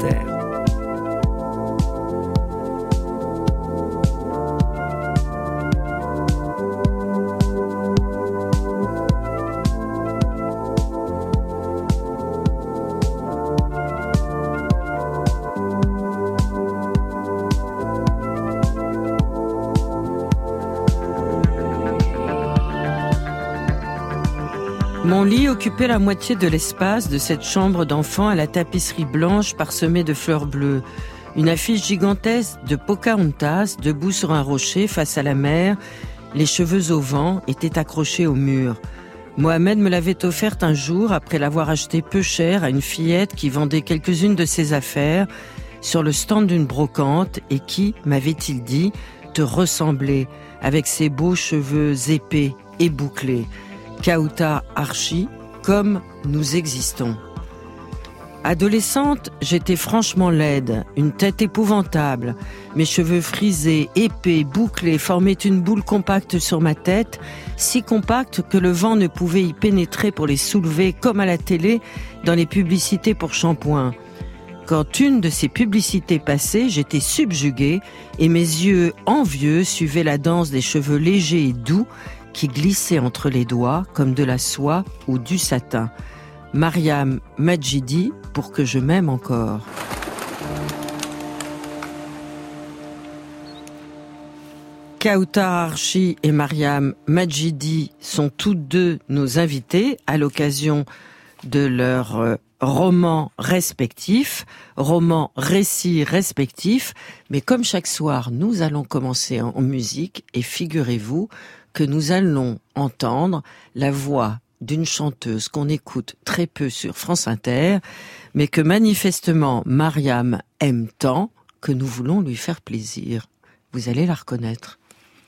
Inter. Mon lit occupait la moitié de l'espace de cette chambre d'enfant à la tapisserie blanche parsemée de fleurs bleues. Une affiche gigantesque de Pocahontas, debout sur un rocher face à la mer, les cheveux au vent, était accrochée au mur. Mohamed me l'avait offerte un jour après l'avoir achetée peu cher à une fillette qui vendait quelques-unes de ses affaires sur le stand d'une brocante et qui, m'avait-il dit, te ressemblait avec ses beaux cheveux épais et bouclés. Kauta Archi, comme nous existons. Adolescente, j'étais franchement laide, une tête épouvantable. Mes cheveux frisés, épais, bouclés formaient une boule compacte sur ma tête, si compacte que le vent ne pouvait y pénétrer pour les soulever comme à la télé dans les publicités pour shampoing. Quand une de ces publicités passait, j'étais subjuguée et mes yeux envieux suivaient la danse des cheveux légers et doux qui glissait entre les doigts comme de la soie ou du satin. Mariam Majidi, pour que je m'aime encore. Kauta Archi et Mariam Majidi sont toutes deux nos invités à l'occasion de leur romans respectifs, romans récits respectifs. Mais comme chaque soir, nous allons commencer en musique et figurez-vous que nous allons entendre la voix d'une chanteuse qu'on écoute très peu sur France Inter, mais que manifestement Mariam aime tant que nous voulons lui faire plaisir. Vous allez la reconnaître.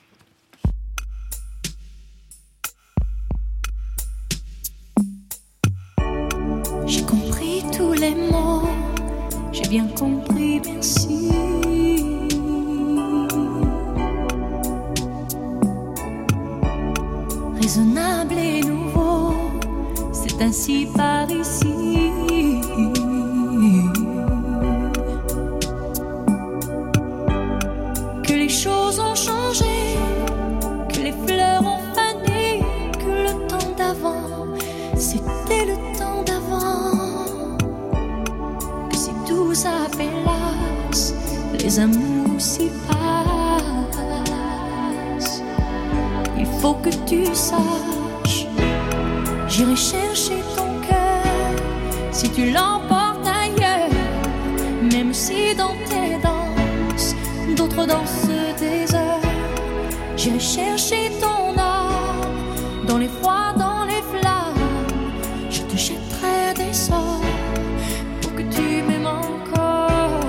J'ai compris tous les mots, j'ai bien compris, merci. Raisonnable et nouveau, c'est ainsi par ici. Que les choses ont changé, que les fleurs ont fané, que le temps d'avant, c'était le temps d'avant. Que si tout s'appelasse, les amours s'y passent. Il faut que tu saches, j'irai chercher ton cœur si tu l'emportes ailleurs. Même si dans tes danses, d'autres dansent des heures. J'irai chercher ton âme dans les froids, dans les flammes. Je te jetterai des sorts pour que tu m'aimes encore.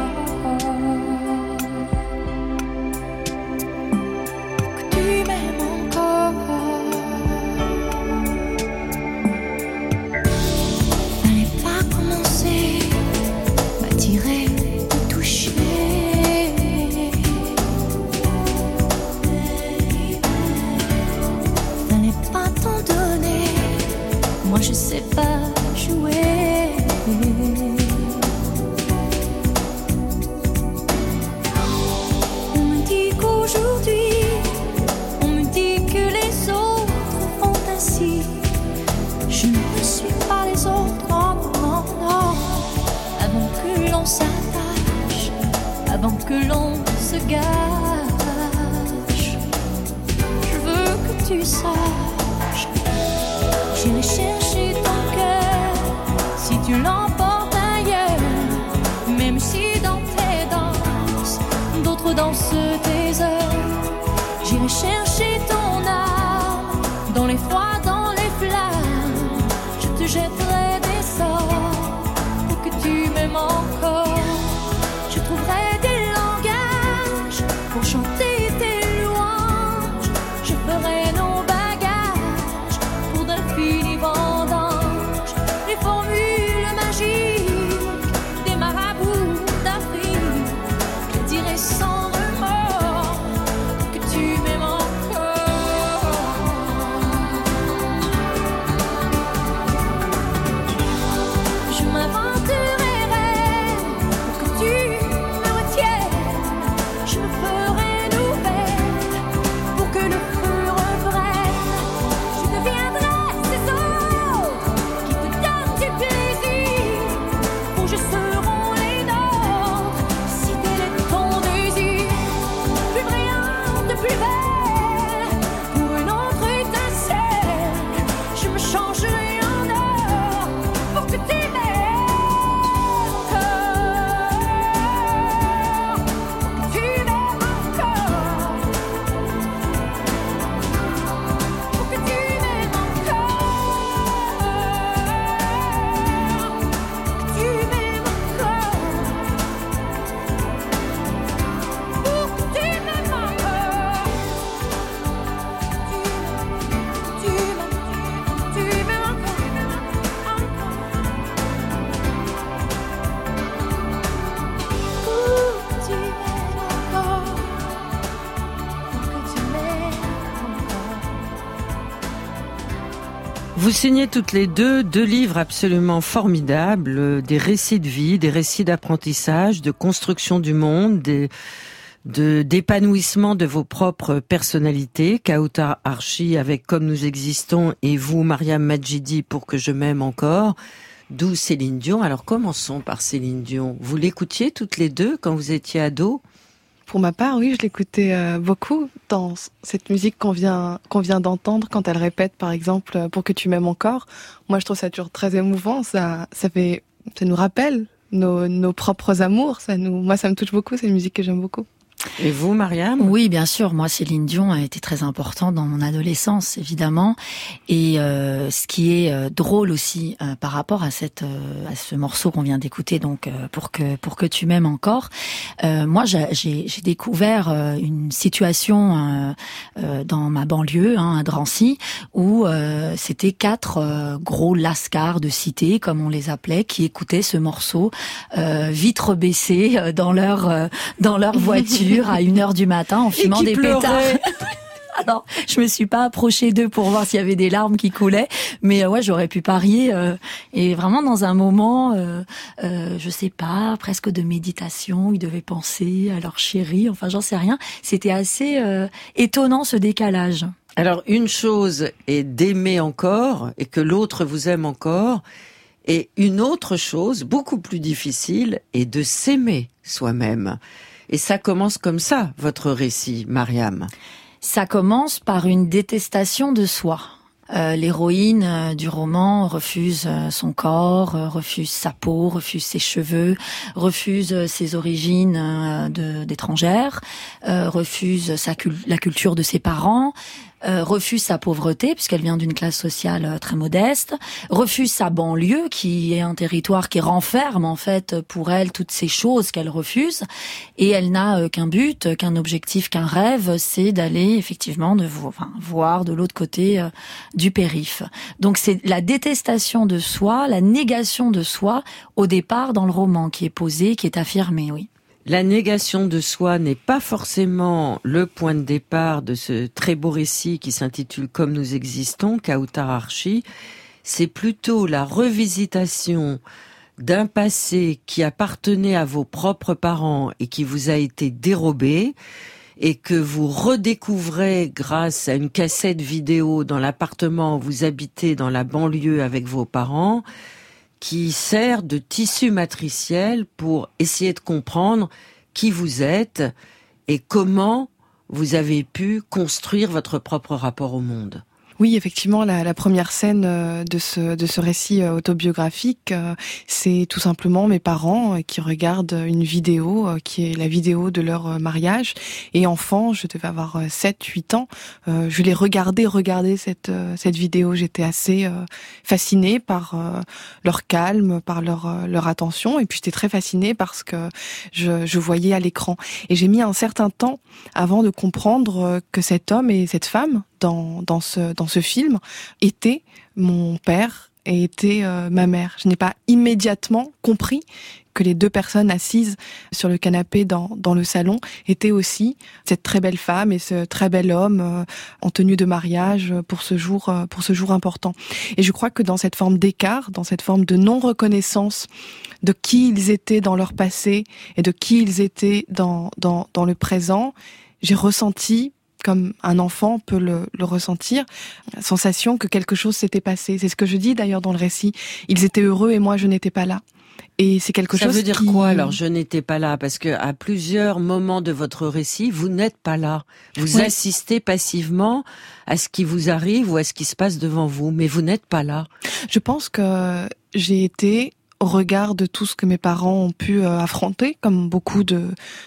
Pour que tu m'aimes encore. Fallait pas commencer, m'attirer, me toucher. Fallait pas t'en donner, moi je sais pas jouer. On me dit qu'aujourd'hui, on me dit que les autres font ainsi. Je ne suis pas les autres, non, non, non. Avant que l'on s'attache, avant que l'on se gâche, je veux que tu saches, j'irai chercher ton cœur si tu l'emportes ailleurs. Même si dans tes danses, d'autres dansent tes heures. J'irai chercher ton âme dans les froids, dans les flammes. Je te jetterai des sorts pour que tu m'aimes encore. Je trouverai des langages pour chanter tes louanges. Je ferai nos bagages pour d'infinis vendanges. Les formules magiques Vous signez toutes les deux livres absolument formidables, des récits de vie, des récits d'apprentissage, de construction du monde, d'épanouissement de vos propres personnalités. Kautar Archi avec Comme nous existons et vous, Mariam Majidi, Pour que je m'aime encore. D'où Céline Dion. Alors commençons par Céline Dion. Vous l'écoutiez toutes les deux quand vous étiez ado ? Pour ma part, oui, je l'écoutais beaucoup dans cette musique qu'on vient d'entendre quand elle répète, par exemple, Pour que tu m'aimes encore. Moi, je trouve ça toujours très émouvant. Ça nous rappelle nos propres amours. Moi, ça me touche beaucoup. C'est une musique que j'aime beaucoup. Et vous, Mariam ? Oui, bien sûr. Moi, Céline Dion a été très importante dans mon adolescence, évidemment. Et ce qui est drôle aussi par rapport à ce morceau qu'on vient d'écouter, donc pour que tu m'aimes encore. Moi, j'ai découvert une situation dans ma banlieue, à Drancy, où c'était 4 gros lascars de cité, comme on les appelait, qui écoutaient ce morceau vitres baissées dans leur voiture. À 1h du matin en fumant des pétards. Alors, je me suis pas approchée d'eux pour voir s'il y avait des larmes qui coulaient, mais ouais, j'aurais pu parier. Et vraiment dans un moment, je sais pas, presque de méditation, ils devaient penser à leur chérie. Enfin, j'en sais rien. C'était assez étonnant ce décalage. Alors, une chose est d'aimer encore et que l'autre vous aime encore, et une autre chose, beaucoup plus difficile, est de s'aimer soi-même. Et ça commence comme ça, votre récit, Mariam. Ça commence par une détestation de soi. L'héroïne du roman refuse son corps, refuse sa peau, refuse ses cheveux, refuse ses origines d'étrangère, refuse la culture de ses parents, refuse sa pauvreté puisqu'elle vient d'une classe sociale très modeste, refuse sa banlieue qui est un territoire qui renferme en fait pour elle toutes ces choses qu'elle refuse, et elle n'a qu'un but, qu'un objectif, qu'un rêve, c'est d'aller effectivement voir de l'autre côté du périph'. Donc c'est la détestation de soi, la négation de soi au départ dans le roman qui est posée, qui est affirmée, oui. La négation de soi n'est pas forcément le point de départ de ce très beau récit qui s'intitule Comme nous existons, Kautar Archi. C'est plutôt la revisitation d'un passé qui appartenait à vos propres parents et qui vous a été dérobé et que vous redécouvrez grâce à une cassette vidéo dans l'appartement où vous habitez dans la banlieue avec vos parents, qui sert de tissu matriciel pour essayer de comprendre qui vous êtes et comment vous avez pu construire votre propre rapport au monde. Oui, effectivement, la première scène de ce récit autobiographique, c'est tout simplement mes parents qui regardent une vidéo qui est la vidéo de leur mariage. Et enfant, je devais avoir 7-8 ans, je les regardais cette vidéo. J'étais assez fascinée par leur calme, par leur attention. Et puis j'étais très fascinée parce que je voyais à l'écran. Et j'ai mis un certain temps avant de comprendre que cet homme et cette femme dans ce film était mon père et était ma mère. Je n'ai pas immédiatement compris que les 2 personnes assises sur le canapé dans le salon étaient aussi cette très belle femme et ce très bel homme en tenue de mariage pour ce jour important. Et je crois que dans cette forme d'écart, dans cette forme de non-reconnaissance de qui ils étaient dans leur passé et de qui ils étaient dans le présent, j'ai ressenti, comme un enfant peut le ressentir, la sensation que quelque chose s'était passé. C'est ce que je dis d'ailleurs dans le récit. Ils étaient heureux et moi je n'étais pas là. Et c'est quelque chose qui... Ça veut dire quoi alors, je n'étais pas là? Parce que à plusieurs moments de votre récit, vous n'êtes pas là. Vous assistez passivement à ce qui vous arrive ou à ce qui se passe devant vous, mais vous n'êtes pas là. Je pense que j'ai été au regard de tout ce que mes parents ont pu affronter, comme beaucoup de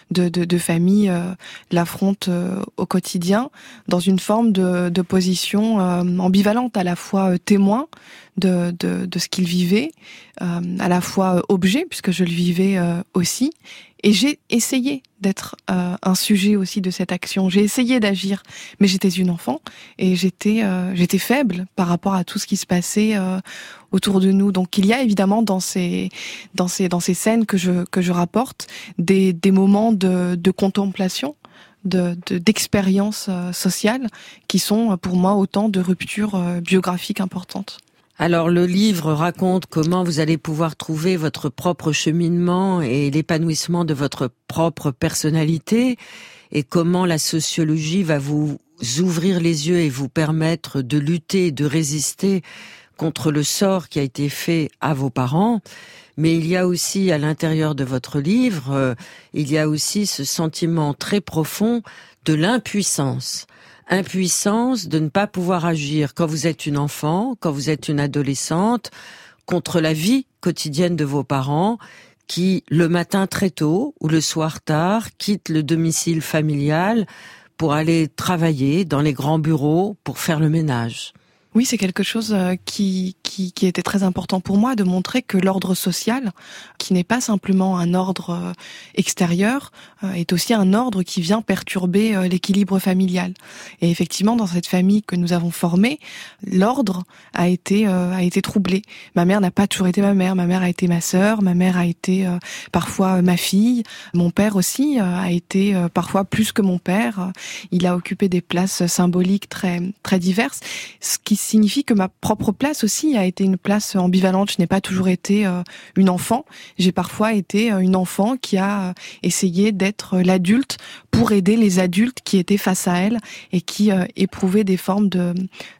familles l'affrontent au quotidien, dans une forme de position ambivalente, à la fois témoin de ce qu'ils vivaient, à la fois objet, puisque je le vivais aussi. Et j'ai essayé d'être un sujet aussi de cette action. J'ai essayé d'agir, mais j'étais une enfant et j'étais faible par rapport à tout ce qui se passait autour de nous. Donc il y a évidemment dans ces scènes que je rapporte des moments de contemplation, d'expérience sociale qui sont pour moi autant de ruptures biographiques importantes. Alors le livre raconte comment vous allez pouvoir trouver votre propre cheminement et l'épanouissement de votre propre personnalité et comment la sociologie va vous ouvrir les yeux et vous permettre de lutter et de résister contre le sort qui a été fait à vos parents. Mais il y a aussi à l'intérieur de votre livre, il y a aussi ce sentiment très profond de l'impuissance. Impuissance de ne pas pouvoir agir quand vous êtes une enfant, quand vous êtes une adolescente, contre la vie quotidienne de vos parents qui, le matin très tôt ou le soir tard, quittent le domicile familial pour aller travailler dans les grands bureaux pour faire le ménage. Oui, c'est quelque chose qui était très important pour moi, de montrer que l'ordre social, qui n'est pas simplement un ordre extérieur, est aussi un ordre qui vient perturber l'équilibre familial. Et effectivement, dans cette famille que nous avons formée, l'ordre a été troublé. Ma mère n'a pas toujours été ma mère a été ma sœur, ma mère a été parfois ma fille, mon père aussi a été parfois plus que mon père. Il a occupé des places symboliques très très diverses, ce qui signifie que ma propre place aussi a été une place ambivalente. Je n'ai pas toujours été une enfant. J'ai parfois été une enfant qui a essayé d'être l'adulte pour aider les adultes qui étaient face à elle et qui éprouvaient des formes de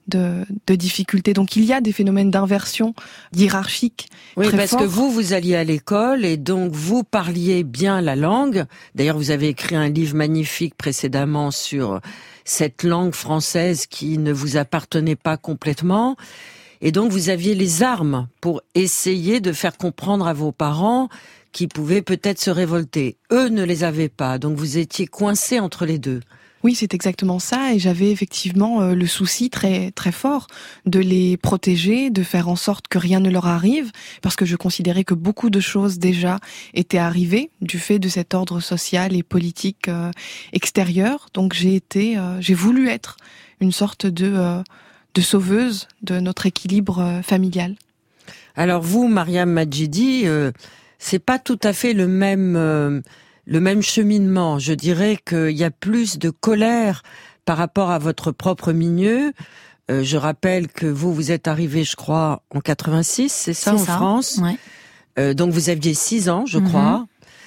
difficultés. Donc il y a des phénomènes d'inversion hiérarchique. Oui, très parce forts. que vous alliez à l'école et donc vous parliez bien la langue. D'ailleurs, vous avez écrit un livre magnifique précédemment sur cette langue française qui ne vous appartenait pas complètement. Et donc, vous aviez les armes pour essayer de faire comprendre à vos parents qui pouvaient peut-être se révolter. Eux ne les avaient pas, donc vous étiez coincés entre les deux. Oui, c'est exactement ça, et j'avais effectivement le souci très très fort de les protéger, de faire en sorte que rien ne leur arrive, parce que je considérais que beaucoup de choses déjà étaient arrivées du fait de cet ordre social et politique extérieur. Donc j'ai voulu être une sorte de sauveuse de notre équilibre familial. Alors vous, Mariam Madjidi, c'est pas tout à fait le même cheminement. Je dirais qu'il y a plus de colère par rapport à votre propre milieu. Je rappelle que vous êtes arrivé, je crois, en 86, c'est ça, France. Ouais. Donc vous aviez 6 ans, je crois.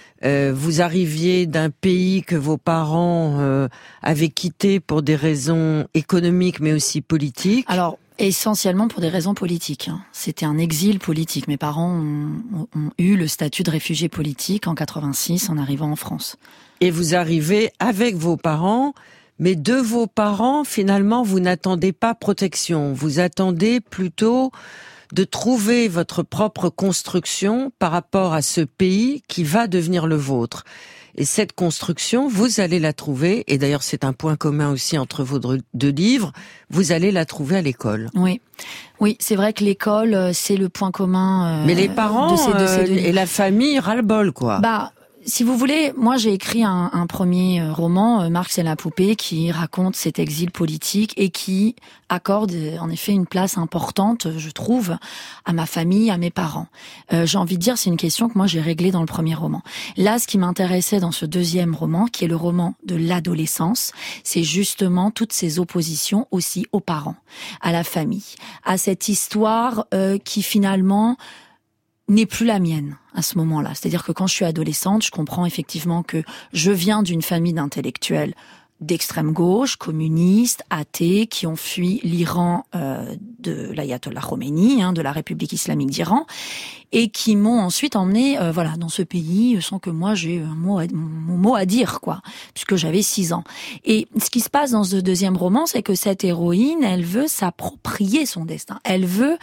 Vous arriviez d'un pays que vos parents avaient quitté pour des raisons économiques, mais aussi politiques. Alors, essentiellement pour des raisons politiques. C'était un exil politique. Mes parents ont eu le statut de réfugié politique en 86 en arrivant en France. Et vous arrivez avec vos parents, mais de vos parents, finalement, vous n'attendez pas protection. Vous attendez plutôt de trouver votre propre construction par rapport à ce pays qui va devenir le vôtre. Et cette construction, vous allez la trouver, et d'ailleurs c'est un point commun aussi entre vos 2 livres, vous allez la trouver à l'école. Oui, c'est vrai que l'école, c'est le point commun mais les parents de ces deux livres. Et la famille ras-le-bol, quoi. Si vous voulez, moi j'ai écrit un premier roman, Marx et la poupée, qui raconte cet exil politique et qui accorde en effet une place importante, je trouve, à ma famille, à mes parents. J'ai envie de dire, c'est une question que moi j'ai réglée dans le premier roman. Là, ce qui m'intéressait dans ce deuxième roman, qui est le roman de l'adolescence, c'est justement toutes ces oppositions aussi aux parents, à la famille, à cette histoire qui finalement n'est plus la mienne à ce moment-là. C'est-à-dire que quand je suis adolescente, je comprends effectivement que je viens d'une famille d'intellectuels d'extrême gauche, communistes, athées, qui ont fui l'Iran de l'ayatollah Khomeini, de la République islamique d'Iran, et qui m'ont ensuite emmené dans ce pays sans que moi j'ai mon mot à dire, quoi, puisque j'avais 6 ans. Et ce qui se passe dans ce deuxième roman, c'est que cette héroïne, elle veut s'approprier son destin. Elle veut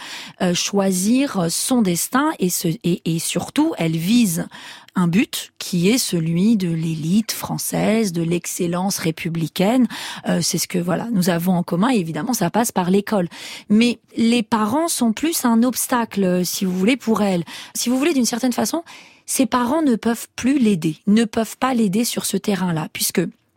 choisir son destin et surtout, elle vise un but qui est celui de l'élite française, de l'excellence républicaine. C'est ce que nous avons en commun, et évidemment ça passe par l'école. Mais les parents sont plus un obstacle, si vous voulez, pour elle. Si vous voulez, d'une certaine façon, ses parents ne peuvent plus l'aider, ne peuvent pas l'aider sur ce terrain-là, puisque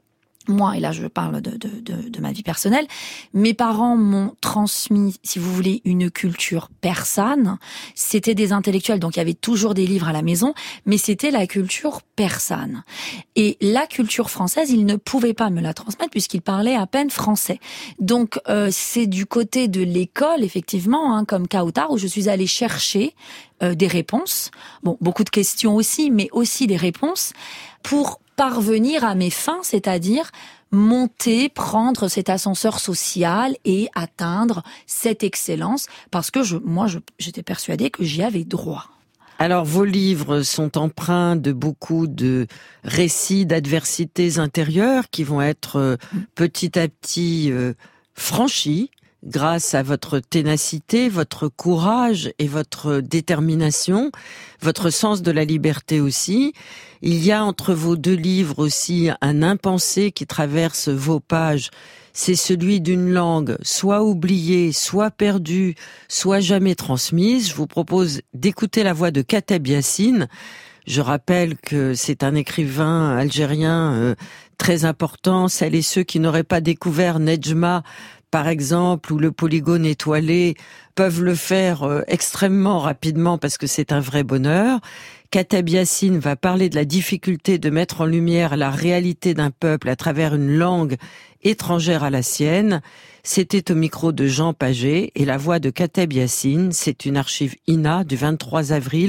moi, et là je parle de ma vie personnelle, mes parents m'ont transmis, si vous voulez, une culture persane. C'était des intellectuels, donc il y avait toujours des livres à la maison, mais c'était la culture persane. Et la culture française, ils ne pouvaient pas me la transmettre puisqu'ils parlaient à peine français. Donc c'est du côté de l'école, effectivement, comme Kautar, où je suis allée chercher des réponses. Bon, beaucoup de questions aussi, mais aussi des réponses pour parvenir à mes fins, c'est-à-dire monter, prendre cet ascenseur social et atteindre cette excellence, parce que j'étais persuadée que j'y avais droit. Alors, vos livres sont empreints de beaucoup de récits d'adversités intérieures qui vont être petit à petit franchis grâce à votre ténacité, votre courage et votre détermination, votre sens de la liberté aussi. Il y a entre vos deux livres aussi un impensé qui traverse vos pages. C'est celui d'une langue soit oubliée, soit perdue, soit jamais transmise. Je vous propose d'écouter la voix de Kateb Yassine. Je rappelle que c'est un écrivain algérien très important. Celles et ceux qui n'auraient pas découvert Nedjma, par exemple, ou le polygone étoilé, peuvent le faire extrêmement rapidement parce que c'est un vrai bonheur. Kateb Yassine va parler de la difficulté de mettre en lumière la réalité d'un peuple à travers une langue étrangère à la sienne. C'était au micro de Jean Paget et la voix de Kateb Yassine, c'est une archive INA du 23 avril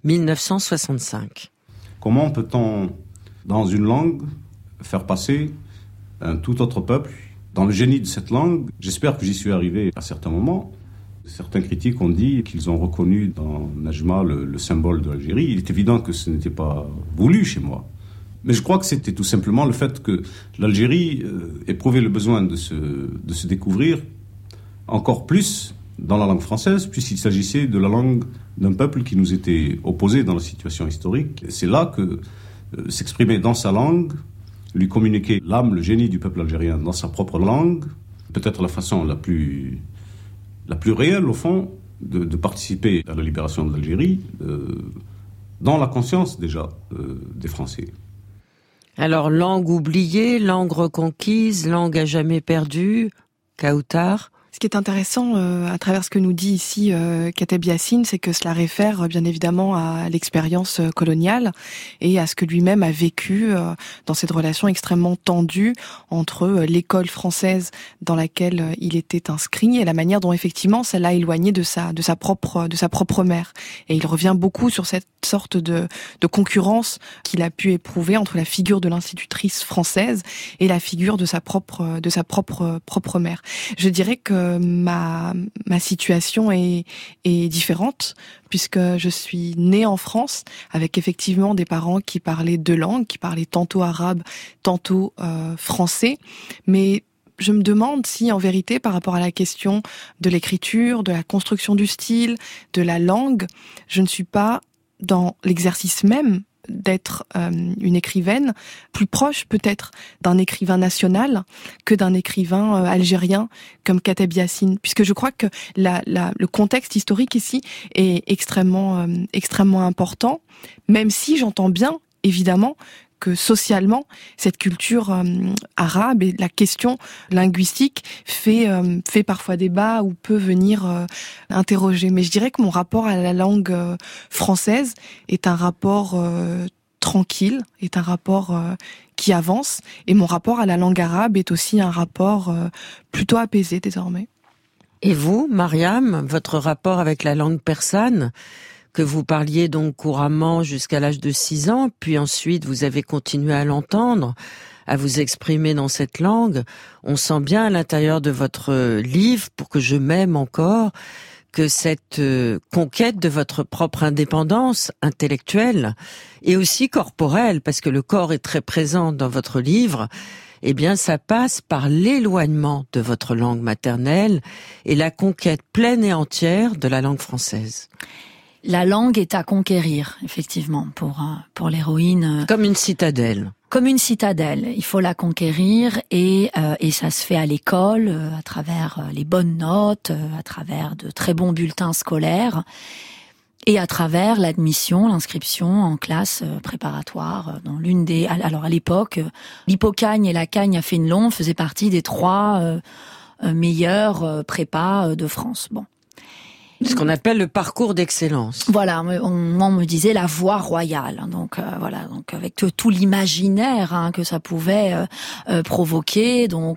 1965. Comment peut-on, dans une langue, faire passer un tout autre peuple dans le génie de cette langue? J'espère que j'y suis arrivé à certains moments. Certains critiques ont dit qu'ils ont reconnu dans Nedjma le symbole de l'Algérie. Il est évident que ce n'était pas voulu chez moi. Mais je crois que c'était tout simplement le fait que l'Algérie éprouvait le besoin de se découvrir encore plus dans la langue française, puisqu'il s'agissait de la langue d'un peuple qui nous était opposé dans la situation historique. Et c'est là que s'exprimer dans sa langue, lui communiquer l'âme, le génie du peuple algérien dans sa propre langue, peut-être la façon la plus réelle, au fond, de participer à la libération de l'Algérie, dans la conscience, déjà, des Français. Alors, langue oubliée, langue reconquise, langue à jamais perdue, Kautar. Ce qui est intéressant à travers ce que nous dit ici Kateb Yassine, c'est que cela réfère bien évidemment à l'expérience coloniale et à ce que lui-même a vécu dans cette relation extrêmement tendue entre l'école française dans laquelle il était inscrit et la manière dont effectivement ça l'a éloigné de sa propre mère. Et il revient beaucoup sur cette sorte de concurrence qu'il a pu éprouver entre la figure de l'institutrice française et la figure de sa propre mère. Je dirais que ma situation est différente puisque je suis née en France avec effectivement des parents qui parlaient deux langues, qui parlaient tantôt arabe, tantôt français, mais je me demande si, en vérité, par rapport à la question de l'écriture, de la construction du style, de la langue, je ne suis pas dans l'exercice même d'être une écrivaine, plus proche peut-être d'un écrivain national que d'un écrivain algérien comme Kateb Yassine, puisque je crois que le contexte historique ici est extrêmement important, même si j'entends bien, évidemment, que socialement, cette culture arabe et la question linguistique fait parfois débat ou peut venir interroger. Mais je dirais que mon rapport à la langue française est un rapport tranquille, est un rapport qui avance. Et mon rapport à la langue arabe est aussi un rapport plutôt apaisé désormais. Et vous, Mariam, votre rapport avec la langue persane, que vous parliez donc couramment jusqu'à l'âge de 6 ans, puis ensuite vous avez continué à l'entendre, à vous exprimer dans cette langue. On sent bien à l'intérieur de votre livre, Pour que je m'aime encore, que cette conquête de votre propre indépendance intellectuelle et aussi corporelle, parce que le corps est très présent dans votre livre, eh bien ça passe par l'éloignement de votre langue maternelle et la conquête pleine et entière de la langue française. La langue est à conquérir, effectivement, pour l'héroïne. Comme une citadelle. Comme une citadelle. Il faut la conquérir et ça se fait à l'école, à travers les bonnes notes, à travers de très bons bulletins scolaires. et à travers l'admission, l'inscription en classe préparatoire dans l'une des... Alors à l'époque, l'Hippocagne et la Cagne à Fénelon faisaient partie des 3 meilleurs prépas de France. Bon. Ce qu'on appelle le parcours d'excellence. Voilà, on me disait la voie royale. Donc voilà, donc avec tout l'imaginaire que ça pouvait provoquer. Donc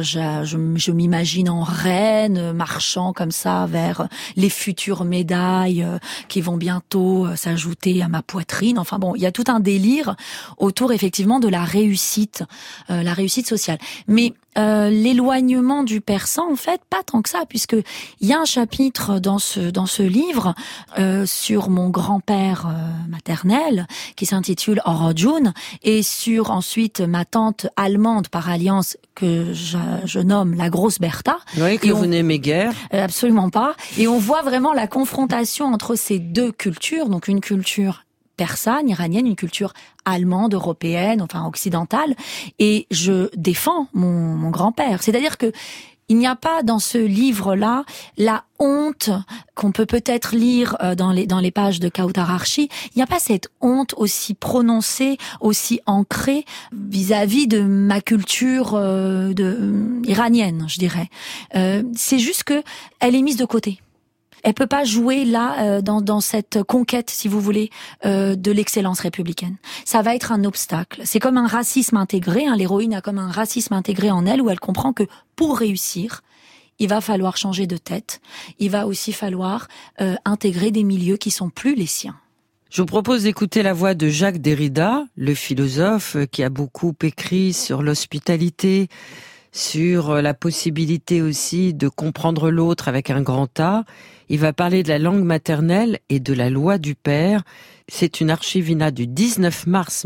je m'imagine en reine marchant comme ça vers les futures médailles qui vont bientôt s'ajouter à ma poitrine. Enfin bon, il y a tout un délire autour effectivement de la réussite sociale. Mais l'éloignement du persan, en fait, pas tant que ça, puisque il y a un chapitre dans ce livre sur mon grand-père maternel qui s'intitule Orojun, et sur ensuite ma tante allemande par alliance que je nomme la grosse Bertha. Oui, que vous n'aimez guère. Absolument pas. Et on voit vraiment la confrontation entre ces 2 cultures, donc une culture persane, iranienne, une culture allemande, européenne, enfin occidentale, et je défends mon grand-père. C'est-à-dire que il n'y a pas dans ce livre-là la honte qu'on peut peut-être lire dans les pages de Kautar Archi. Il n'y a pas cette honte aussi prononcée, aussi ancrée vis-à-vis de ma culture iranienne, je dirais. C'est juste que elle est mise de côté. Elle peut pas jouer là dans cette conquête, si vous voulez, de l'excellence républicaine. Ça va être un obstacle. C'est comme un racisme intégré. L'héroïne a comme un racisme intégré en elle, où elle comprend que pour réussir, il va falloir changer de tête. Il va aussi falloir intégrer des milieux qui sont plus les siens. Je vous propose d'écouter la voix de Jacques Derrida, le philosophe qui a beaucoup écrit sur l'hospitalité, sur la possibilité aussi de comprendre l'autre avec un grand A. Il va parler de la langue maternelle et de la loi du père. C'est une archivina du 19 mars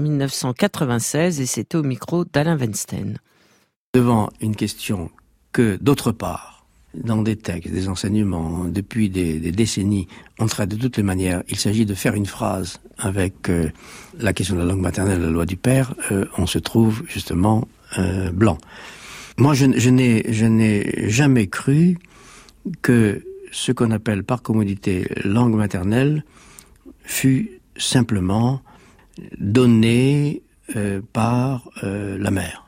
1996 et c'était au micro d'Alain Weinstein. Devant une question que, d'autre part, dans des textes, des enseignements, depuis des décennies, on traite de toutes les manières, il s'agit de faire une phrase avec la question de la langue maternelle, la loi du père, on se trouve justement blanc. Moi, je n'ai jamais cru que ce qu'on appelle par commodité langue maternelle fut simplement donné par la mère.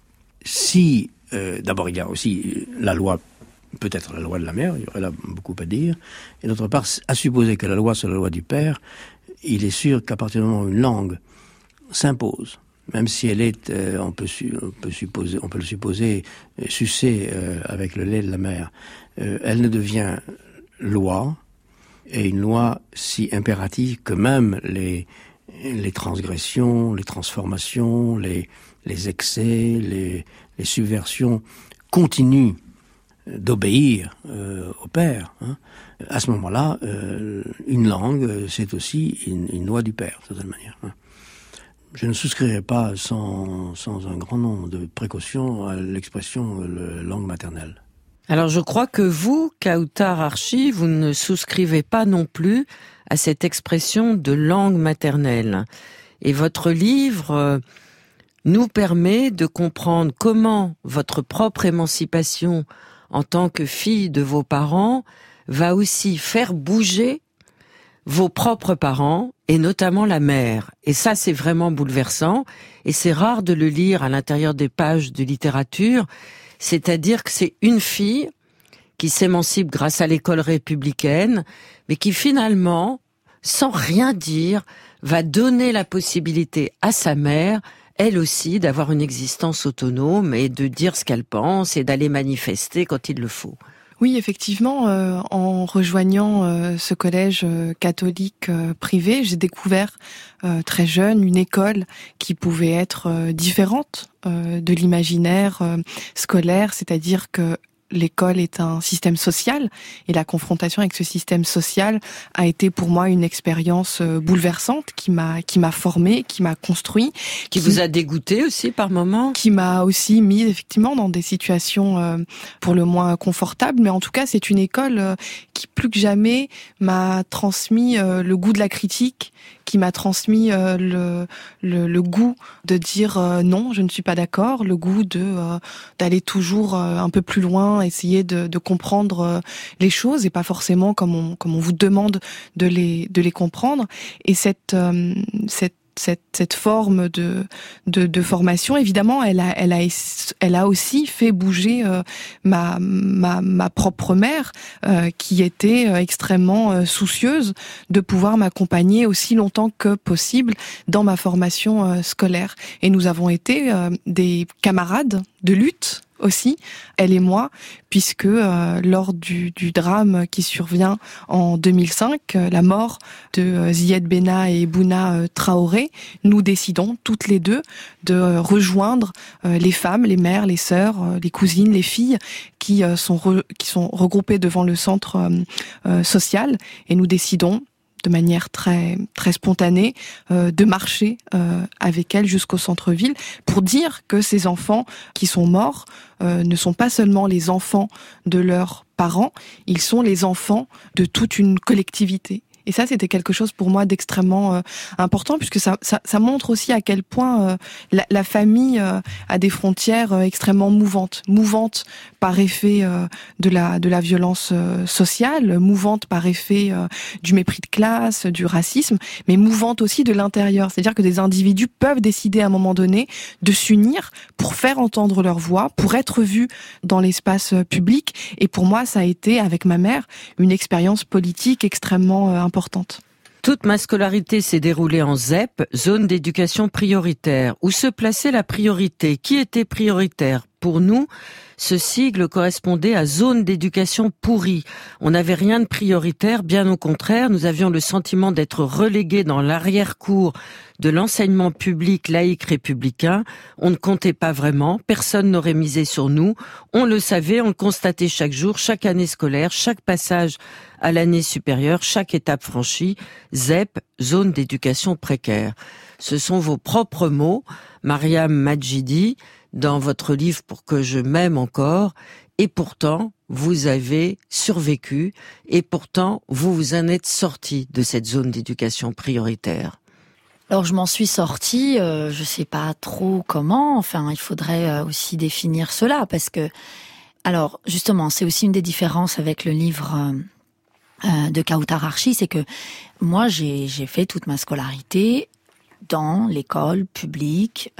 Si, d'abord, il y a aussi la loi, peut-être la loi de la mère, il y aurait là beaucoup à dire, et d'autre part, à supposer que la loi soit la loi du père, il est sûr qu'à partir du moment où une langue s'impose, même si elle est, on peut le supposer, sucée avec le lait de la mère, elle ne devient loi, et une loi si impérative que même les transgressions, les transformations, les excès, les subversions continuent d'obéir au père. À ce moment-là, une langue, c'est aussi une loi du père, de certaine manière. Je ne souscrirai pas sans un grand nombre de précautions à l'expression langue maternelle. Alors je crois que vous, Kautar Archi, vous ne souscrivez pas non plus à cette expression de langue maternelle. Et votre livre nous permet de comprendre comment votre propre émancipation en tant que fille de vos parents va aussi faire bouger vos propres parents, et notamment la mère. Et ça, c'est vraiment bouleversant, et c'est rare de le lire à l'intérieur des pages de littérature, c'est-à-dire que c'est une fille qui s'émancipe grâce à l'école républicaine, mais qui finalement, sans rien dire, va donner la possibilité à sa mère, elle aussi, d'avoir une existence autonome, et de dire ce qu'elle pense, et d'aller manifester quand il le faut. Oui, effectivement, en rejoignant ce collège catholique privé, j'ai découvert très jeune une école qui pouvait être différente de l'imaginaire scolaire, c'est-à-dire que l'école est un système social et la confrontation avec ce système social a été pour moi une expérience bouleversante qui m'a formée, qui m'a construit, qui vous a dégoûté aussi par moments, qui m'a aussi mis effectivement dans des situations pour le moins confortables, mais en tout cas c'est une école qui plus que jamais m'a transmis le goût de la critique, qui m'a transmis le goût de dire non, je ne suis pas d'accord, le goût d'aller toujours un peu plus loin, essayer de comprendre les choses et pas forcément comme on vous demande de les comprendre. Et cette forme de formation, évidemment, elle a aussi fait bouger ma propre mère, qui était extrêmement soucieuse de pouvoir m'accompagner aussi longtemps que possible dans ma formation scolaire. Et nous avons été des camarades de lutte aussi, elle et moi, puisque lors du drame qui survient en 2005, la mort de Ziad Benna et Bouna Traoré, nous décidons toutes les deux de rejoindre les femmes, les mères, les sœurs, les cousines, les filles qui sont regroupées devant le centre social, et nous décidons de manière très très spontanée de marcher avec elle jusqu'au centre-ville pour dire que ces enfants qui sont morts ne sont pas seulement les enfants de leurs parents, ils sont les enfants de toute une collectivité. Et ça, c'était quelque chose pour moi d'extrêmement important, puisque ça montre aussi à quel point la famille a des frontières extrêmement mouvantes par effet de la violence sociale, mouvantes par effet du mépris de classe, du racisme, mais mouvantes aussi de l'intérieur. C'est-à-dire que des individus peuvent décider à un moment donné de s'unir pour faire entendre leur voix, pour être vus dans l'espace public. Et pour moi, ça a été, avec ma mère, une expérience politique extrêmement importante. Toute ma scolarité s'est déroulée en ZEP, zone d'éducation prioritaire. Où se plaçait la priorité? Qui était prioritaire? Pour nous, ce sigle correspondait à zone d'éducation pourrie. On n'avait rien de prioritaire, bien au contraire, nous avions le sentiment d'être relégués dans l'arrière-cour de l'enseignement public laïque républicain. On ne comptait pas vraiment, personne n'aurait misé sur nous. On le savait, on le constatait chaque jour, chaque année scolaire, chaque passage à l'année supérieure, chaque étape franchie. ZEP, zone d'éducation précaire. Ce sont vos propres mots, Mariam Madjidi, dans votre livre Pour que je m'aime encore, et pourtant, vous avez survécu, et pourtant, vous en êtes sorti de cette zone d'éducation prioritaire. Alors je m'en suis sortie, je sais pas trop comment, enfin il faudrait aussi définir cela, parce que, alors justement, c'est aussi une des différences avec le livre de Kautar Archi, c'est que moi j'ai fait toute ma scolarité dans l'école publique,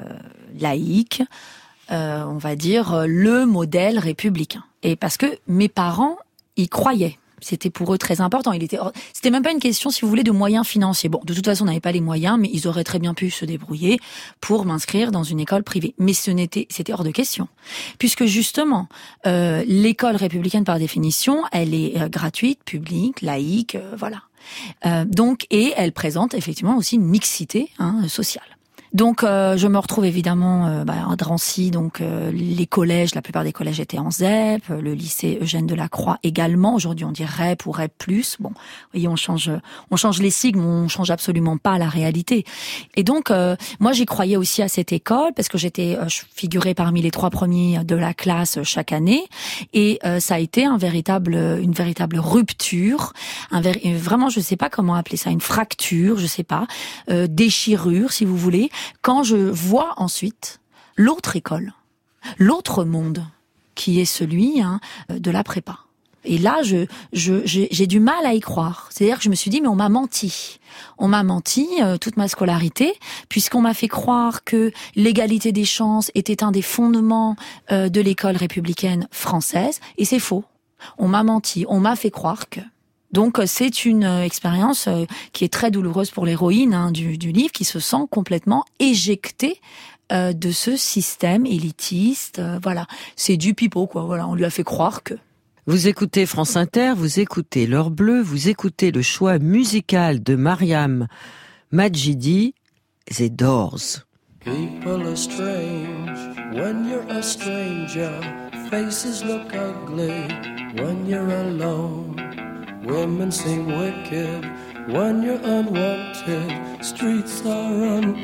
laïque, on va dire le modèle républicain. Et parce que mes parents y croyaient. C'était pour eux très important. C'était même pas une question, si vous voulez, de moyens financiers. Bon, de toute façon, on n'avait pas les moyens, mais ils auraient très bien pu se débrouiller pour m'inscrire dans une école privée. Mais c'était hors de question. Puisque justement, l'école républicaine, par définition, elle est gratuite, publique, laïque, voilà. Donc, et elle présente effectivement aussi une mixité sociale. Donc je me retrouve évidemment à Drancy, donc les collèges, la plupart des collèges étaient en ZEP, le lycée Eugène Delacroix également. Aujourd'hui on dit REP ou REP+. Bon, vous voyez, on change les sigles, mais on change absolument pas la réalité. Et donc moi j'y croyais aussi à cette école parce que je figurais parmi les 3 premiers de la classe chaque année, et ça a été une véritable rupture, vraiment je sais pas comment appeler ça, une fracture, je sais pas, déchirure si vous voulez. Quand je vois ensuite l'autre école, l'autre monde, qui est celui de la prépa. Et là, j'ai du mal à y croire. C'est-à-dire que je me suis dit, mais on m'a menti. On m'a menti toute ma scolarité, puisqu'on m'a fait croire que l'égalité des chances était un des fondements de l'école républicaine française, et c'est faux. On m'a menti, on m'a fait croire que... Donc c'est une expérience qui est très douloureuse pour l'héroïne du livre, qui se sent complètement éjectée de ce système élitiste. Voilà, c'est du pipeau quoi. Voilà, on lui a fait croire que. Vous écoutez France Inter, vous écoutez L'Heure Bleue, vous écoutez le choix musical de Mariam Madjidi, The Doors. People are strange when you're a stranger. Faces look ugly when you're alone. Women seem wicked when you're unwanted. Streets are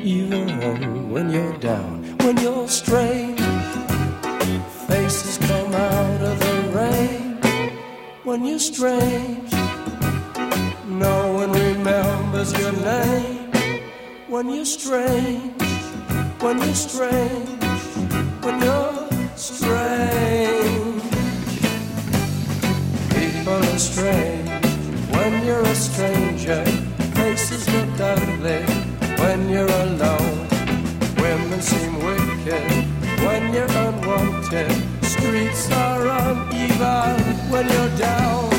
uneven when you're down. When you're strange, faces come out of the rain. When you're strange, no one remembers remembers your name. When you're strange, when you're strange, when you're strange. People are strange when you're a stranger. Faces look ugly when you're alone. Women seem wicked when you're unwanted. Streets are uneven when you're down.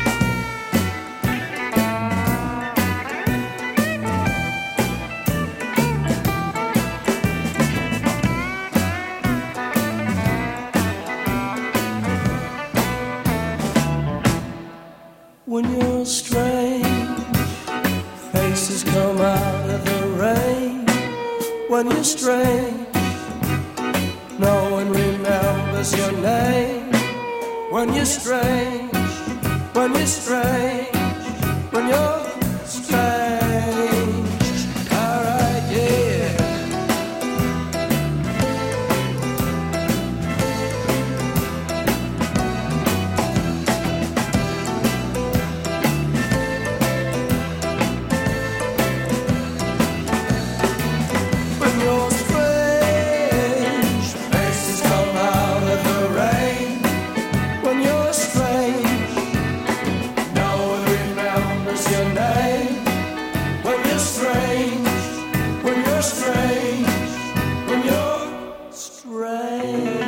When you're strange, faces come out of the rain. When you're strange, no one remembers your name. When you're strange, when you're strange, when you're strange. Alright, yeah. When you're strange, faces come out of the rain. When you're strange, no one remembers your name. When you're strange, when you're strange, when you're strange.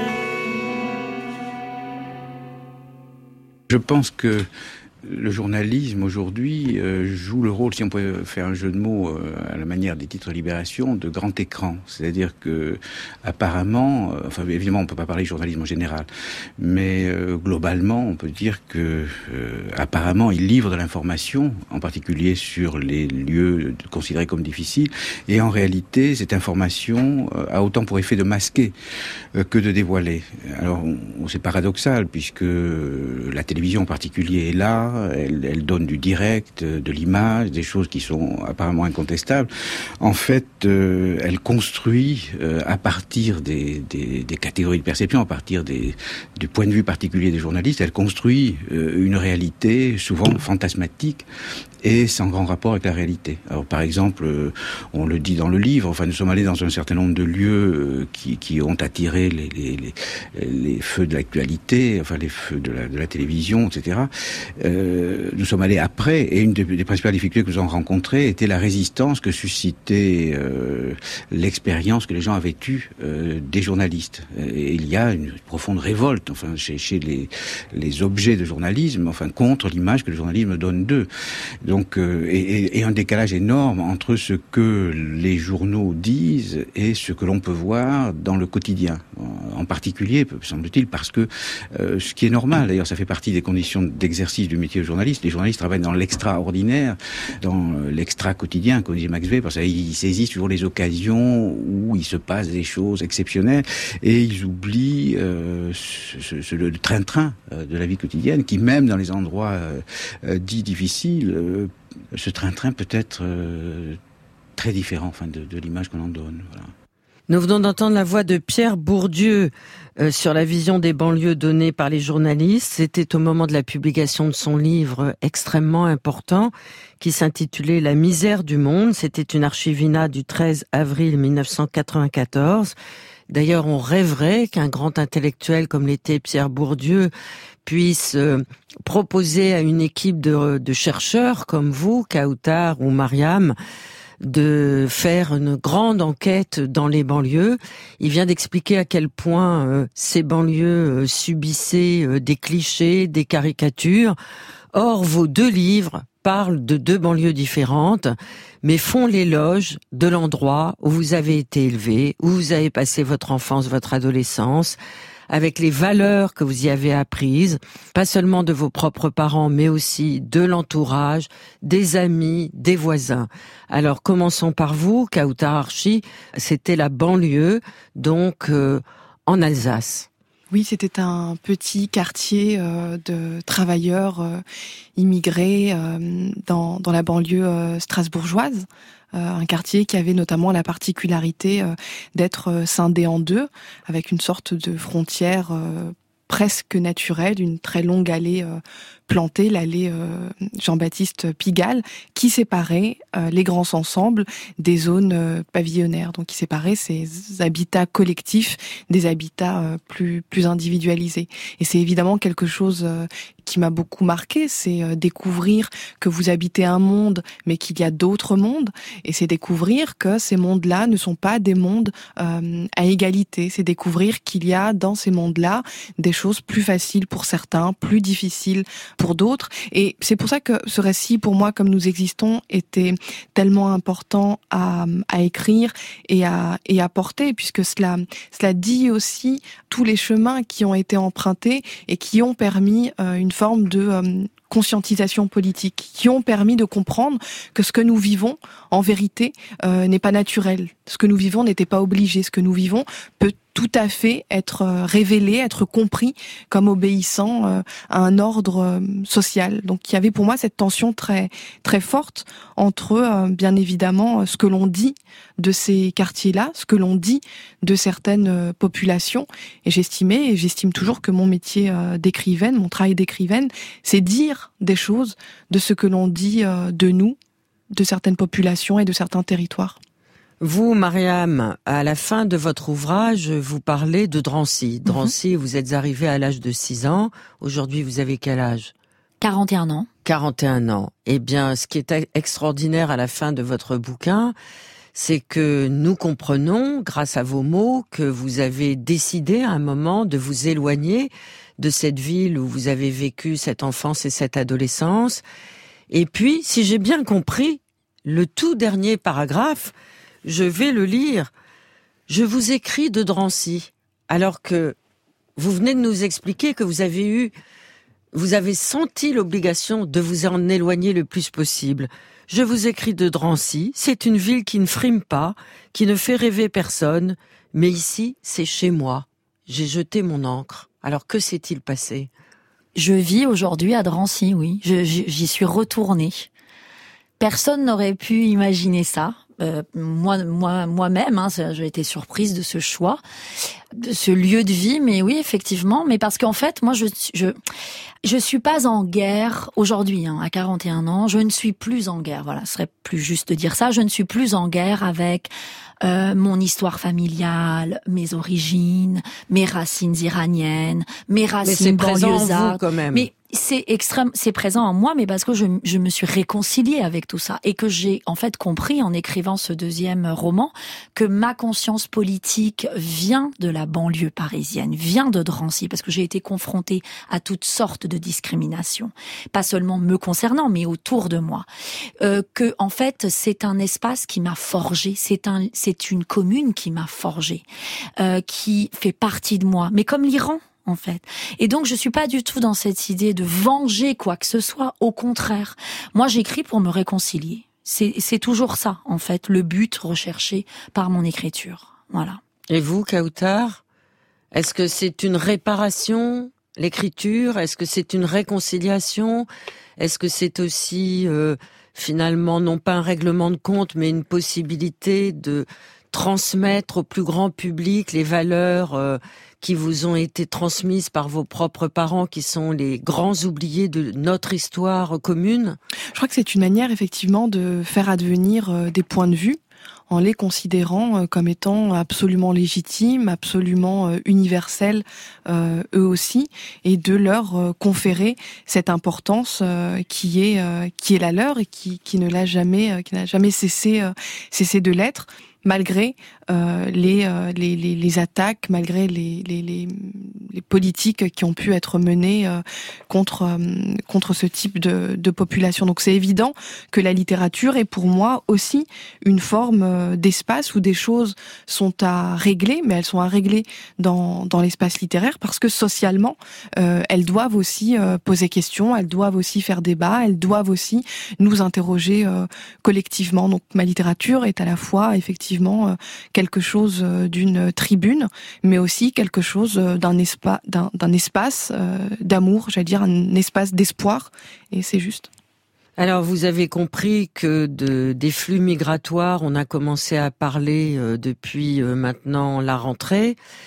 Je pense que le journalisme aujourd'hui joue le rôle, si on pouvait faire un jeu de mots à la manière des titres Libération, de grand écran. C'est-à-dire que apparemment, enfin évidemment on peut pas parler de journalisme en général, mais globalement on peut dire que apparemment il livre de l'information, en particulier sur les lieux considérés comme difficiles, et en réalité cette information a autant pour effet de masquer que de dévoiler. Alors c'est paradoxal puisque la télévision en particulier est là. Elle donne du direct, de l'image, des choses qui sont apparemment incontestables. En fait, elle construit à partir des catégories de perception, à partir du point de vue particulier des journalistes, elle construit une réalité souvent fantasmatique et sans grand rapport avec la réalité. Alors par exemple, on le dit dans le livre, enfin nous sommes allés dans un certain nombre de lieux qui ont attiré les feux de l'actualité, enfin les feux de la télévision, etc. Nous sommes allés après, et une des principales difficultés que nous avons rencontrées était la résistance que suscitait l'expérience que les gens avaient eue des journalistes. Et il y a une profonde révolte, enfin chez les objets de journalisme, enfin contre l'image que le journalisme donne d'eux. Donc, et un décalage énorme entre ce que les journaux disent et ce que l'on peut voir dans le quotidien. En particulier, semble-t-il, parce que ce qui est normal, d'ailleurs, ça fait partie des conditions d'exercice du métier de journaliste. Les journalistes travaillent dans l'extraordinaire, dans l'extra quotidien, comme dit Max Weber, parce qu'ils saisissent toujours les occasions où il se passe des choses exceptionnelles et ils oublient le train-train de la vie quotidienne, qui même dans les endroits dits difficiles, ce train-train peut être très différent, enfin, de l'image qu'on en donne. Voilà. Nous venons d'entendre la voix de Pierre Bourdieu sur la vision des banlieues donnée par les journalistes. C'était au moment de la publication de son livre extrêmement important qui s'intitulait « La misère du monde ». C'était une archivina du 13 avril 1994. D'ailleurs, on rêverait qu'un grand intellectuel comme l'était Pierre Bourdieu puisse proposer à une équipe de chercheurs comme vous, Kautar ou Mariam, de faire une grande enquête dans les banlieues. Il vient d'expliquer à quel point ces banlieues subissaient des clichés, des caricatures. Or, vos deux livres parlent de deux banlieues différentes, mais font l'éloge de l'endroit où vous avez été élevé, où vous avez passé votre enfance, votre adolescence, avec les valeurs que vous y avez apprises, pas seulement de vos propres parents, mais aussi de l'entourage, des amis, des voisins. Alors commençons par vous, Kautar Archi, c'était la banlieue, donc en Alsace. Oui, c'était un petit quartier de travailleurs immigrés dans la banlieue strasbourgeoise. Un quartier qui avait notamment la particularité d'être scindé en deux, avec une sorte de frontière presque naturelle, une très longue allée plantée, l'allée Jean-Baptiste Pigalle, qui séparait les grands ensembles des zones pavillonnaires, donc qui séparait ces habitats collectifs des habitats plus individualisés. Et c'est évidemment quelque chose qui m'a beaucoup marqué, c'est découvrir que vous habitez un monde, mais qu'il y a d'autres mondes, et c'est découvrir que ces mondes-là ne sont pas des mondes à égalité, c'est découvrir qu'il y a dans ces mondes-là des choses plus faciles pour certains, plus difficiles pour d'autres, et c'est pour ça que ce récit, pour moi, comme nous existons, était tellement important à écrire et à porter, puisque cela dit aussi tous les chemins qui ont été empruntés et qui ont permis une forme de conscientisation politique, qui ont permis de comprendre que ce que nous vivons, en vérité, n'est pas naturel. Ce que nous vivons n'était pas obligé. Ce que nous vivons peut tout à fait être révélé, être compris comme obéissant à un ordre social. Donc il y avait pour moi cette tension très très forte entre bien évidemment ce que l'on dit de ces quartiers-là, ce que l'on dit de certaines populations, et j'estimais et j'estime toujours que mon métier d'écrivaine, mon travail d'écrivaine, c'est dire des choses de ce que l'on dit de nous, de certaines populations et de certains territoires. Vous, Mariam, à la fin de votre ouvrage, vous parlez de Drancy. Drancy, vous êtes arrivée à l'âge de 6 ans. Aujourd'hui, vous avez quel âge ? 41 ans. 41 ans. Eh bien, ce qui est extraordinaire à la fin de votre bouquin, c'est que nous comprenons, grâce à vos mots, que vous avez décidé à un moment de vous éloigner de cette ville où vous avez vécu cette enfance et cette adolescence. Et puis, si j'ai bien compris, le tout dernier paragraphe, je vais le lire. Je vous écris de Drancy, alors que vous venez de nous expliquer que vous avez senti l'obligation de vous en éloigner le plus possible. Je vous écris de Drancy, c'est une ville qui ne frime pas, qui ne fait rêver personne, mais ici, c'est chez moi. J'ai jeté mon encre. Alors que s'est-il passé ? Je vis aujourd'hui à Drancy, oui. J'y suis retournée. Personne n'aurait pu imaginer ça. Moi-même, j'ai été surprise de ce choix, de ce lieu de vie, mais oui, effectivement, mais parce qu'en fait, moi, je suis pas en guerre aujourd'hui, à 41 ans, je ne suis plus en guerre, voilà, ce serait plus juste de dire ça, je ne suis plus en guerre avec mon histoire familiale, mes origines, mes racines iraniennes, mes racines banlieusardes. Quand même. Mais c'est présent en moi, mais parce que je me suis réconciliée avec tout ça et que j'ai en fait compris en écrivant ce deuxième roman que ma conscience politique vient de la banlieue parisienne, vient de Drancy, parce que j'ai été confrontée à toutes sortes de discriminations, pas seulement me concernant, mais autour de moi. Que en fait c'est un espace qui m'a forgée, c'est une commune qui m'a forgée, qui fait partie de moi, mais comme l'Iran. En fait. Et donc, je suis pas du tout dans cette idée de venger quoi que ce soit. Au contraire. Moi, j'écris pour me réconcilier. C'est toujours ça, en fait, le but recherché par mon écriture. Voilà. Et vous, Kautar, est-ce que c'est une réparation, l'écriture ? Est-ce que c'est une réconciliation ? Est-ce que c'est aussi, finalement, non pas un règlement de compte, mais une possibilité de transmettre au plus grand public les valeurs qui vous ont été transmises par vos propres parents, qui sont les grands oubliés de notre histoire commune ? Je crois que c'est une manière, effectivement, de faire advenir des points de vue, en les considérant comme étant absolument légitimes, absolument universels, eux aussi, et de leur conférer cette importance qui est la leur et qui n'a jamais cessé de l'être. Malgré les attaques, malgré les politiques qui ont pu être menées contre ce type de population. Donc c'est évident que la littérature est pour moi aussi une forme d'espace où des choses sont à régler, mais elles sont à régler dans l'espace littéraire parce que socialement, elles doivent aussi poser question, elles doivent aussi faire débat, elles doivent aussi nous interroger collectivement. Donc ma littérature est à la fois effectivement quelque chose d'une tribune, mais aussi quelque chose d'un espace d'amour, j'allais dire un espace d'espoir, et c'est juste. Alors vous avez compris que des flux migratoires, on a commencé à parler depuis maintenant la rentrée,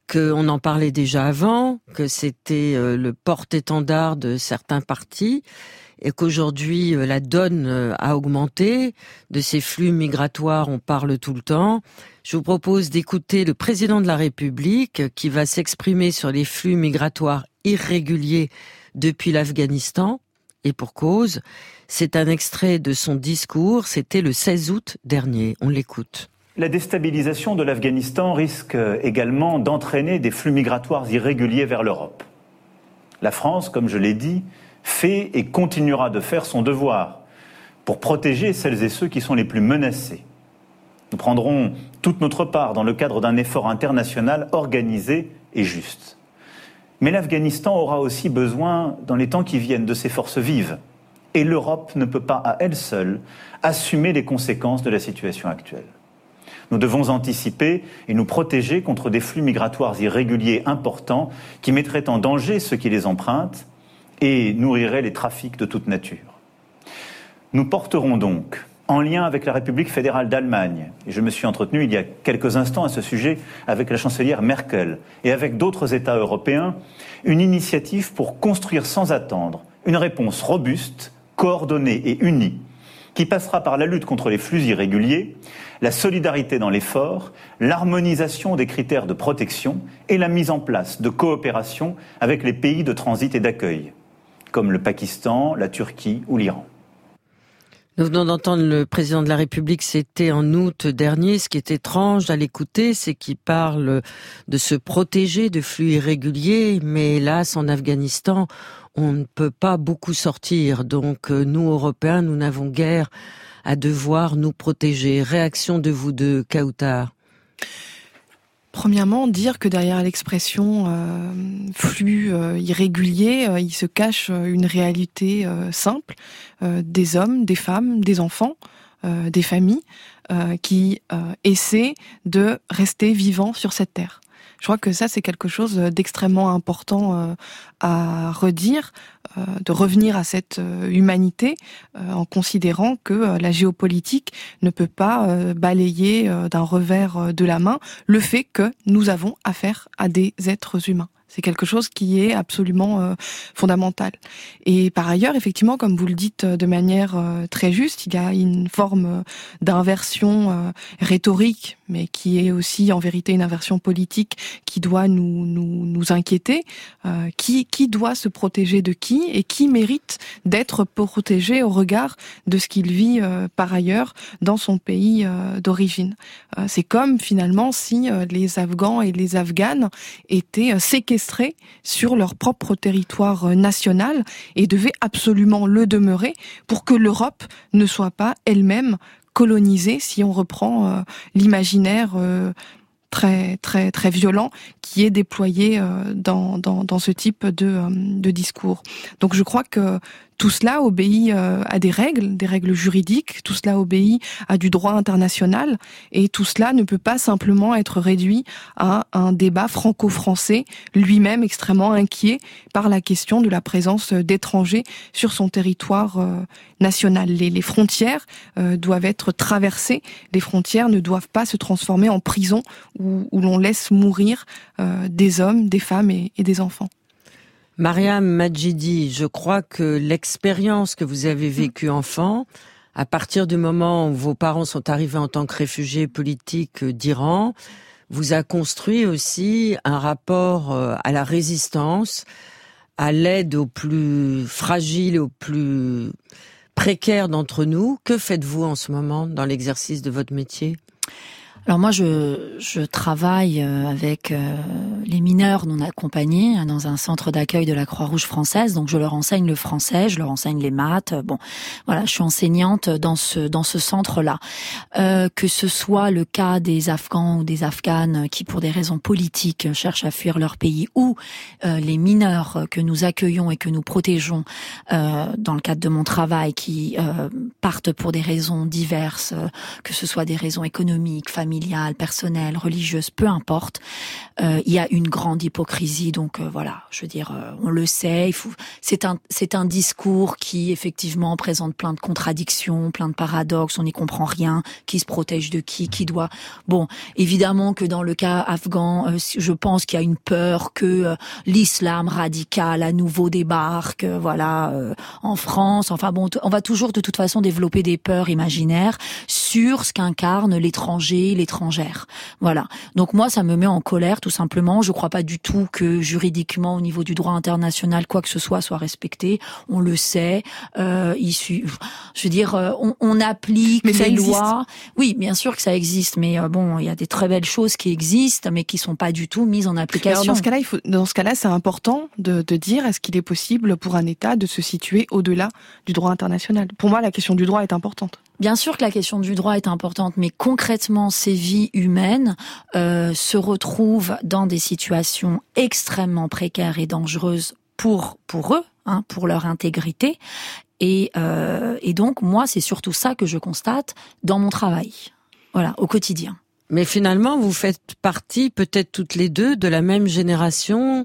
qu'on en parlait déjà avant, que c'était le porte-étendard de certains partis, et qu'aujourd'hui la donne a augmenté. De ces flux migratoires, on parle tout le temps. Je vous propose d'écouter le président de la République qui va s'exprimer sur les flux migratoires irréguliers depuis l'Afghanistan, et pour cause. C'est un extrait de son discours, c'était le 16 août dernier. On l'écoute. La déstabilisation de l'Afghanistan risque également d'entraîner des flux migratoires irréguliers vers l'Europe. La France, comme je l'ai dit, fait et continuera de faire son devoir pour protéger celles et ceux qui sont les plus menacés. Nous prendrons toute notre part dans le cadre d'un effort international organisé et juste. Mais l'Afghanistan aura aussi besoin, dans les temps qui viennent, de ses forces vives. Et l'Europe ne peut pas, à elle seule, assumer les conséquences de la situation actuelle. Nous devons anticiper et nous protéger contre des flux migratoires irréguliers importants qui mettraient en danger ceux qui les empruntent et nourriraient les trafics de toute nature. Nous porterons donc, en lien avec la République fédérale d'Allemagne, et je me suis entretenu il y a quelques instants à ce sujet avec la chancelière Merkel et avec d'autres États européens, une initiative pour construire sans attendre une réponse robuste, coordonnée et unie, qui passera par la lutte contre les flux irréguliers, la solidarité dans l'effort, l'harmonisation des critères de protection et la mise en place de coopération avec les pays de transit et d'accueil, comme le Pakistan, la Turquie ou l'Iran. Nous venons d'entendre le président de la République, c'était en août dernier. Ce qui est étrange à l'écouter, c'est qu'il parle de se protéger de flux irréguliers, mais hélas, en Afghanistan, on ne peut pas beaucoup sortir. Donc nous, Européens, nous n'avons guère à devoir nous protéger. Réaction de vous deux, Kautar. Premièrement, dire que derrière l'expression flux irrégulier, il se cache une réalité simple des hommes, des femmes, des enfants, des familles qui essaient de rester vivants sur cette terre. Je crois que ça, c'est quelque chose d'extrêmement important à redire, de revenir à cette humanité en considérant que la géopolitique ne peut pas balayer d'un revers de la main le fait que nous avons affaire à des êtres humains. C'est quelque chose qui est absolument fondamental. Et par ailleurs, effectivement, comme vous le dites de manière très juste, il y a une forme d'inversion rhétorique, mais qui est aussi en vérité une inversion politique qui doit nous inquiéter. Qui doit se protéger de qui et qui mérite d'être protégé au regard de ce qu'il vit par ailleurs dans son pays d'origine. C'est comme finalement si les Afghans et les Afghanes étaient séquestrés sur leur propre territoire national et devaient absolument le demeurer pour que l'Europe ne soit pas elle-même colonisée, si on reprend l'imaginaire très très très violent qui est déployé dans ce type de discours. Donc je crois que tout cela obéit à des règles juridiques, tout cela obéit à du droit international, et tout cela ne peut pas simplement être réduit à un débat franco-français, lui-même extrêmement inquiet par la question de la présence d'étrangers sur son territoire national. Les frontières doivent être traversées, les frontières ne doivent pas se transformer en prison où l'on laisse mourir des hommes, des femmes et des enfants. Mariam Majidi, je crois que l'expérience que vous avez vécue enfant, à partir du moment où vos parents sont arrivés en tant que réfugiés politiques d'Iran, vous a construit aussi un rapport à la résistance, à l'aide aux plus fragiles et aux plus précaires d'entre nous. Que faites-vous en ce moment dans l'exercice de votre métier ? Alors moi, je travaille avec les mineurs non accompagnés dans un centre d'accueil de la Croix-Rouge française. Donc je leur enseigne le français, je leur enseigne les maths. Bon, voilà, je suis enseignante dans ce centre-là. Que ce soit le cas des Afghans ou des Afghanes qui, pour des raisons politiques, cherchent à fuir leur pays, ou les mineurs que nous accueillons et que nous protégeons dans le cadre de mon travail, qui partent pour des raisons diverses, que ce soit des raisons économiques, familiales, personnelles, religieuses, peu importe. Il y a une grande hypocrisie, donc voilà, je veux dire, on le sait. C'est un discours qui effectivement présente plein de contradictions, plein de paradoxes. On n'y comprend rien. Qui se protège de qui doit. Bon, évidemment que dans le cas afghan, je pense qu'il y a une peur que l'islam radical à nouveau débarque, en France. Enfin bon, on va toujours de toute façon développer des peurs imaginaires sur ce qu'incarne l'étranger, l'étrangère. Voilà. Donc moi, ça me met en colère, tout simplement. Je crois pas du tout que juridiquement, au niveau du droit international, quoi que ce soit respecté. On le sait. Je veux dire, on applique les lois. Oui, bien sûr que ça existe, mais bon, il y a des très belles choses qui existent, mais qui sont pas du tout mises en application. Alors dans ce cas-là, c'est important de dire, est-ce qu'il est possible pour un État de se situer au-delà du droit international? Pour moi, la question du droit est importante. Bien sûr que la question du droit est importante, mais concrètement, ces vies humaines se retrouvent dans des situations extrêmement précaires et dangereuses pour eux, pour leur intégrité. Et donc, moi, c'est surtout ça que je constate dans mon travail, voilà, au quotidien. Mais finalement, vous faites partie, peut-être toutes les deux, de la même génération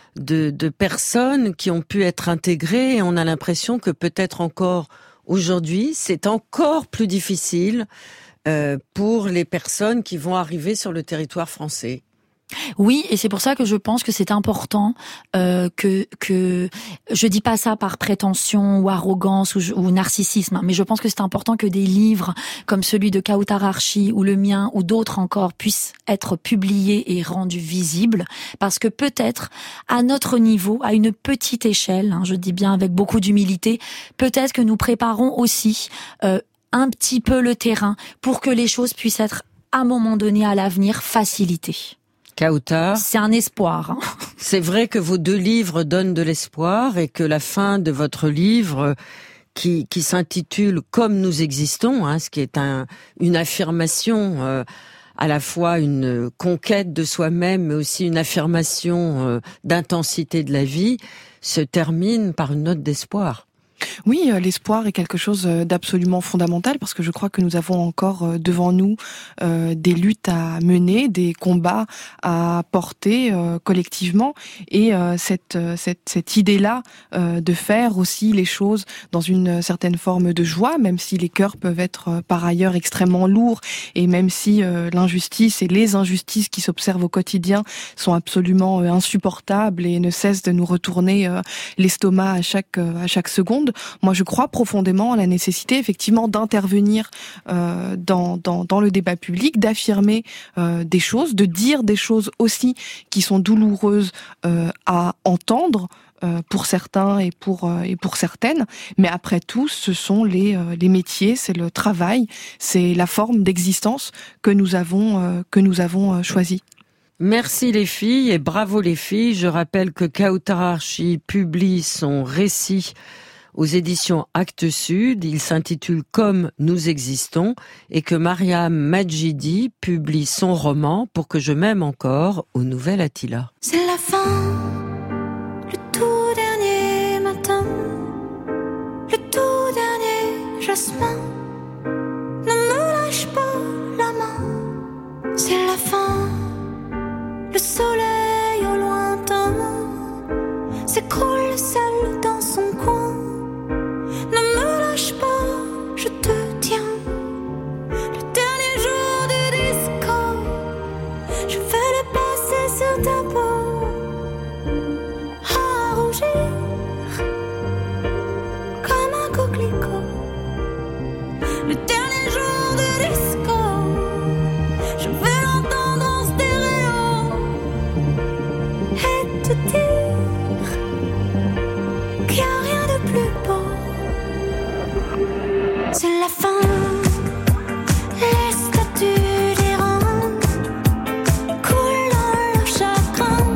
de personnes qui ont pu être intégrées, et on a l'impression que peut-être encore aujourd'hui, c'est encore plus difficile pour les personnes qui vont arriver sur le territoire français. Oui, et c'est pour ça que je pense que c'est important que je dis pas ça par prétention ou arrogance ou narcissisme, mais je pense que c'est important que des livres comme celui de Kawthar Archi ou le mien ou d'autres encore puissent être publiés et rendus visibles, parce que peut-être à notre niveau, à une petite échelle, je dis bien avec beaucoup d'humilité, peut-être que nous préparons aussi un petit peu le terrain pour que les choses puissent être à un moment donné à l'avenir facilitées. Kawthar. C'est un espoir. C'est vrai que vos 2 livres donnent de l'espoir et que la fin de votre livre, qui s'intitule « Comme nous existons », ce qui est une affirmation, à la fois une conquête de soi-même, mais aussi une affirmation d'intensité de la vie, se termine par une note d'espoir. Oui, l'espoir est quelque chose d'absolument fondamental, parce que je crois que nous avons encore devant nous des luttes à mener, des combats à porter collectivement, et cette idée-là de faire aussi les choses dans une certaine forme de joie, même si les cœurs peuvent être par ailleurs extrêmement lourds, et même si l'injustice et les injustices qui s'observent au quotidien sont absolument insupportables et ne cessent de nous retourner l'estomac à chaque seconde. Moi, je crois profondément à la nécessité, effectivement, d'intervenir dans le débat public, d'affirmer des choses, de dire des choses aussi qui sont douloureuses à entendre pour certains et pour certaines. Mais après tout, ce sont les métiers, c'est le travail, c'est la forme d'existence que nous avons choisie. Merci les filles et bravo les filles. Je rappelle que Kawthar Archi publie son récit aux éditions Actes Sud. Il s'intitule « Comme nous existons » et que Mariam Majidi publie son roman « Pour que je m'aime encore » au Nouvel Attila. C'est la fin, le tout dernier matin, le tout dernier jasmin. Ne me lâche pas la main. C'est la fin, le soleil au lointain s'écroule seul dans son coin. Ne me lâche pas, je te tiens. Le dernier jour du disco, je vais le passer sur ta peau, à rougir comme un coquelicot. Le dernier jour du disco, je vais l'entendre en stéréo et te dire qu'il n'y a rien de plus beau. C'est la fin, les statues d'Iran coulent dans leur chagrin.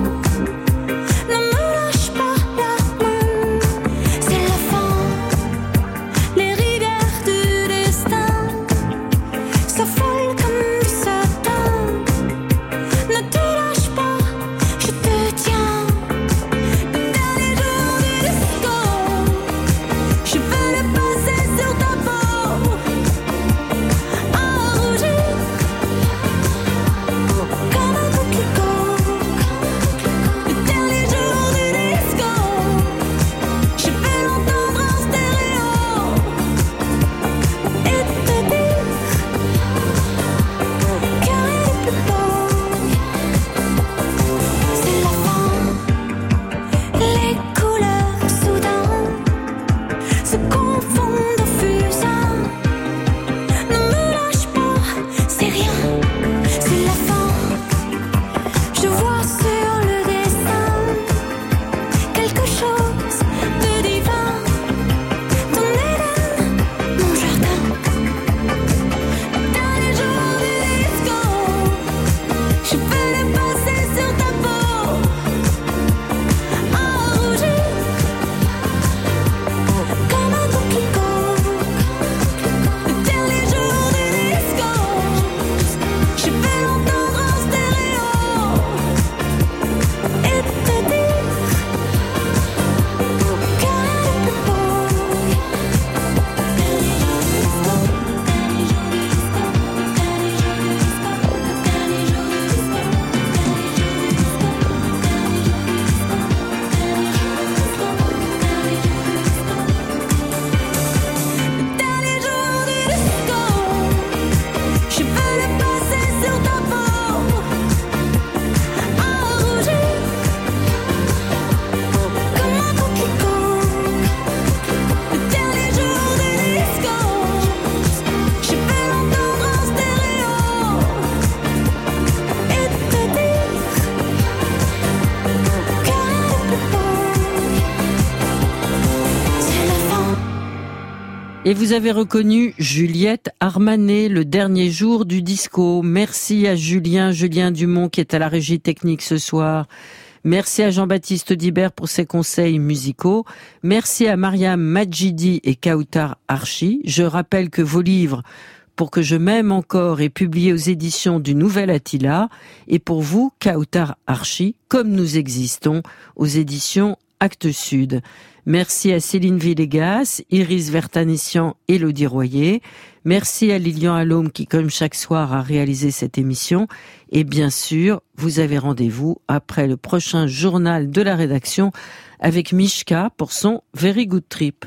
Et vous avez reconnu Juliette Armanet, le dernier jour du disco. Merci à Julien Dumont qui est à la régie technique ce soir. Merci à Jean-Baptiste Audibert pour ses conseils musicaux. Merci à Mariam Majidi et Kautar Archi. Je rappelle que vos livres Pour que je m'aime encore est publié aux éditions du Nouvel Attila. Et pour vous, Kautar Archi, Comme nous existons, aux éditions Actes Sud. Merci à Céline Villegas, Iris Vertanissian, Élodie Royer. Merci à Lilian Allôme qui, comme chaque soir, a réalisé cette émission. Et bien sûr, vous avez rendez-vous après le prochain journal de la rédaction avec Mishka pour son Very Good Trip.